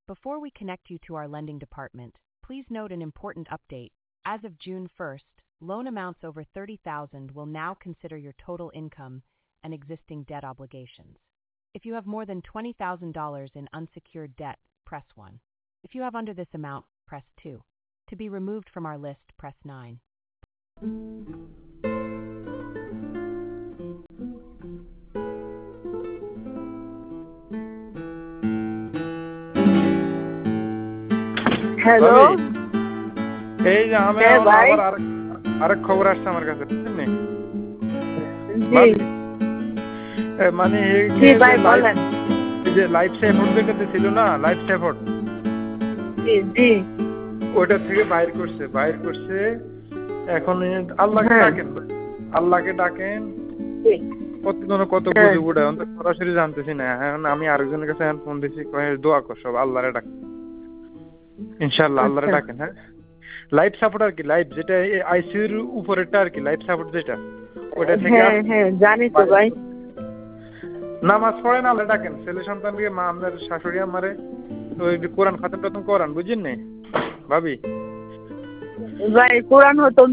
Before we connect you to our lending department, please note an important update. As of June 1st, loan amounts over $30,000 will now consider your total income and existing debt obligations. If you have more than $20,000 in unsecured debt, press 1. If you have under this amount, press 2. To be removed from our list, press 9. Hello এই যে আমি হ্যাঁ ভাই আবার আরেক খবর আসছে আমার কাছে বুঝছেন জি মানে জি ভাই বলেন এই যে লাইফ সাপোর্ট যেটাতে ছিল না লাইফ সাপোর্ট জি জি ওটা থেকে বাইর করছে এখন আল্লাহকে ডাকেন কত বুঝে উড়ায় সরাসরি জানতেছি না এখন আমি আরেকজনের কাছে ফোন দিছি দোয়া কর সব আল্লাহরে ডাক ইনশাআল্লাহ আল্লাহরে ডাকেন হ্যাঁ লাইফ সাপোর্ট আর কি লাইফ যেটা আইসিইউর উপরেরটা আর কি লাইফ সাপোর্ট যেটা ওটা থেকে হ্যাঁ জানি তো ভাই নামাজ পড়েন আল্লাহ ডাকেন ছেলে সন্তানকে মা আপনার শাশুড়ি আমারে ওই কোরআন খতম করান বুঝছেন না ভাবি ভাই কোরআন হতো